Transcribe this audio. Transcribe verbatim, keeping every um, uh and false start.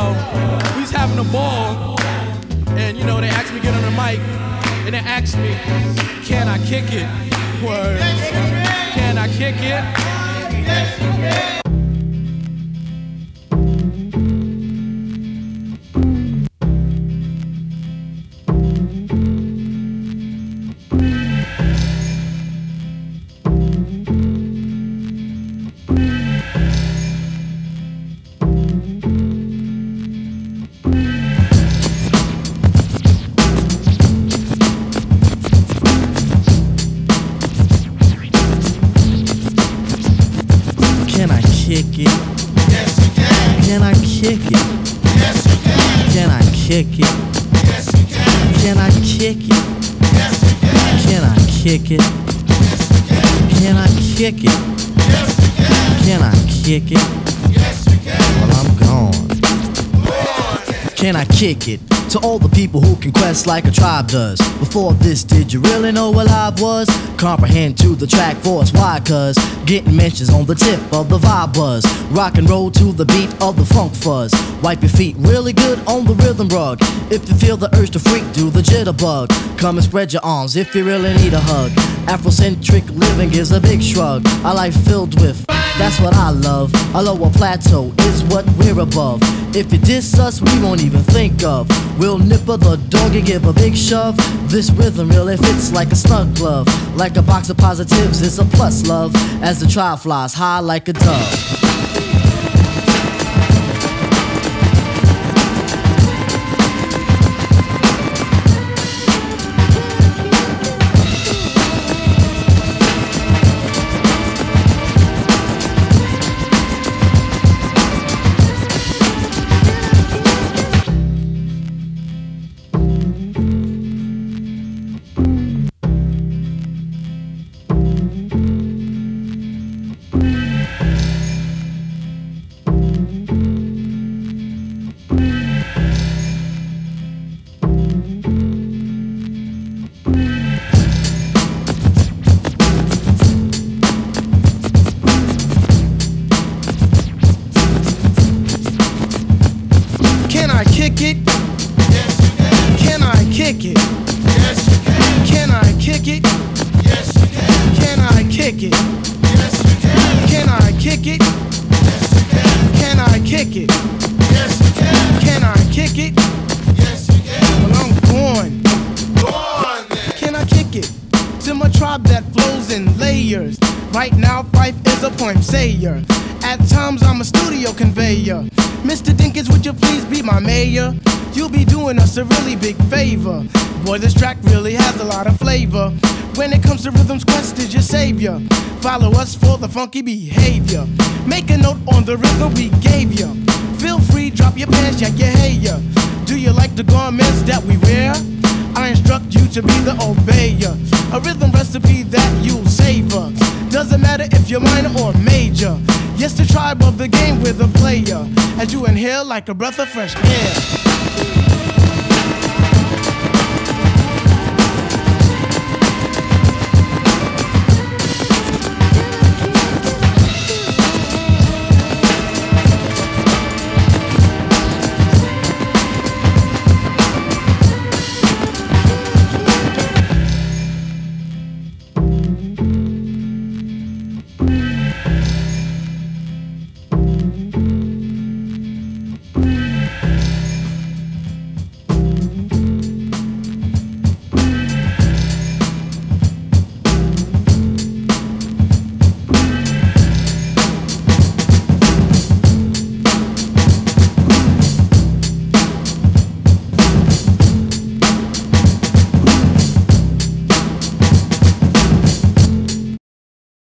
yo, we was having a ball, and you know, they asked me to get on the mic, and they asked me, can I kick it? Word. Can I kick it? Yes, you can. Kick it? Yes, you can. Can I kick it? Yes, you can. Can I kick it? Yes, you can. Can I kick it? Yes, you can. Can I kick it? Yes, you can. Can I kick it? Yes, you can. Can I kick it? Yes, you can. Well, I'm gone. Can I kick it? To all the people who can quest like a tribe does. Before this, did you really know what live was? Comprehend to the track force, why? Cause getting mentions on the tip of the vibe buzz. Rock and roll to the beat of the funk fuzz. Wipe your feet really good on the rhythm rug. If you feel the urge to freak, do the jitterbug. Come and spread your arms if you really need a hug. Afrocentric living is a big shrug. A life filled with, that's what I love. A lower plateau is what we're above. If you diss us, we won't even think of. We'll nipper the dog and give a big shove. This rhythm really fits like a snug glove. Like a box of positives, it's a plus, love. As the tribe flies high like a dove. Kick it? Yes, you can. Can I kick it? Yes, you can. Can I kick it? Yes, you can. Can I kick it? Yes, you can. Can I kick it? Yes, you can. Can I kick it? Yes, you can. Can I kick it? Yes, you can. Well, I'm going. Go on then. Can I kick it? To my tribe that flows in layers. Right now, Fife is a point sayer. At times, I'm a studio conveyor. Mister Dinkins, would you please be my mayor? You'll be doing us a really big favor. Boy, this track really has a lot of flavor. When it comes to rhythms, Quest is your savior. Follow us for the funky behavior. Make a note on the rhythm we gave you. Feel free, drop your pants, yank your hair. Do you like the garments that we wear? I instruct you to be the obeyer. A rhythm recipe that you'll savor. Doesn't matter if you're minor or major. Yes, the tribe of the game with a player. As you inhale like a breath of fresh air.